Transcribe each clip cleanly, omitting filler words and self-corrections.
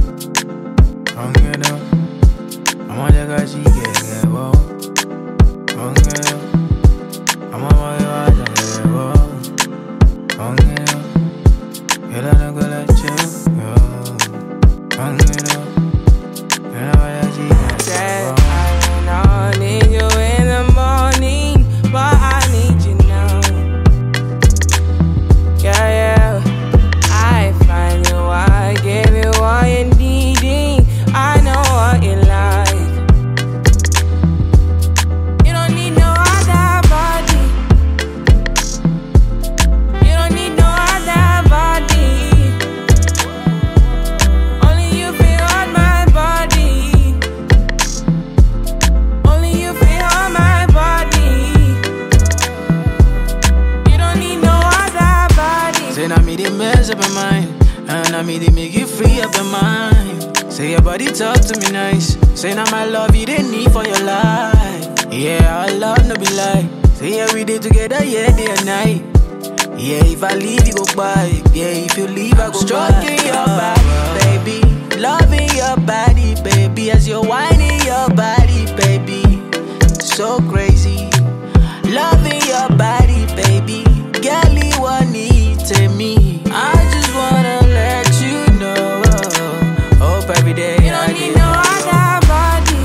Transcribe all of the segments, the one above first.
엉겨도 아마자가지 개개워 엉겨도 아마마가 장개워 엉겨도 계란을 걸었죠 엉겨도 계란가야지 개개워 I need you in the morning, but I need you now. Yeah, yeah. I find you, I give you all you needing. I know what you like. You don't need no other body. You don't need no other body. Only you feel on my body. Only you feel on my body. You don't need no other body. Say now me they mess up your mind, and now me they make you free up your mind. Say your body talk to me nice. Say now my love you didn't need for your life. Yeah, our love no be lie. Say yeah we did together, yeah day and night. Yeah, if I leave you go by. Yeah, if you leave I go stroking by. Your body, baby, loving your body, baby, as you're whining your body, baby. So crazy, loving your body, baby. Girl, you want need to me. I just wanna let you know. Hope every day You don't need no other body.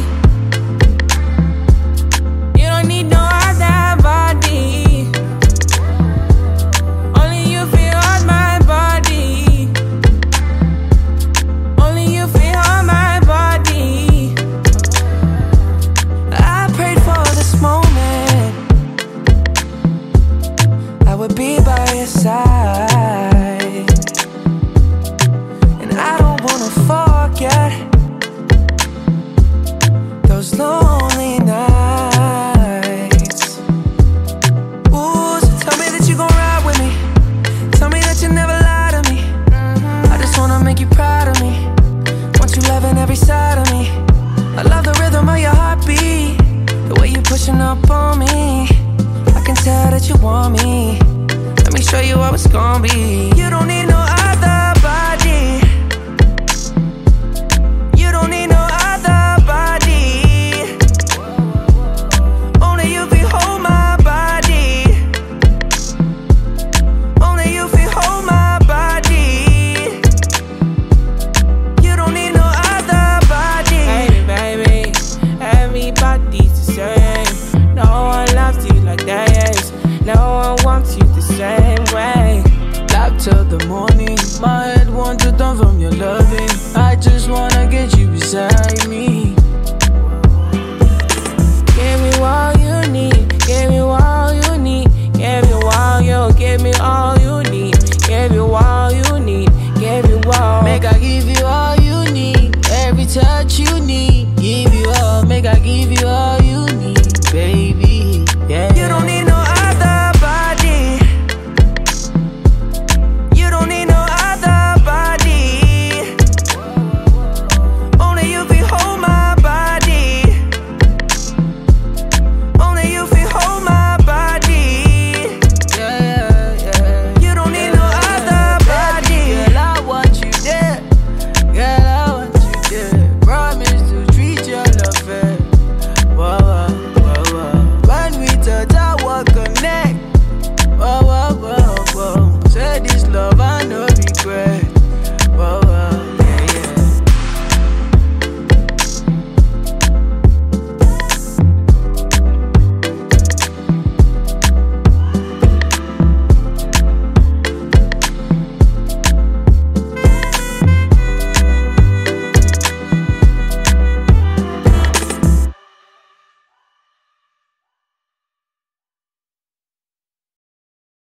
You don't need no other body. Only you feel on my body. Only you feel on my body. I prayed for this moment. I would be by your side. And I don't wanna forget those lonely nights. Ooh, so tell me that you gon' ride with me. Tell me that you never lie to me. I just wanna make you proud of me. Want you loving every side of me. I love the rhythm of your heartbeat, the way you pushing up on me. I can tell that you want me. Let me show you how it's gon' be. You don't need no other body. You don't need no other body. Only you can hold my body. Only you can hold my body. You don't need no other body. Hey baby, everybody's the same. No one loves you like that, yes. No one wants you the same way. Love till the morning. My head wants to turn from your loving. I just wanna get you beside me. Give me all you need. Give me all you need. Give you all you. Give me all you need. Give you all you need. Give you all. Make I give you all you need. Every touch you need. Give you all. Make I give you all you need, baby.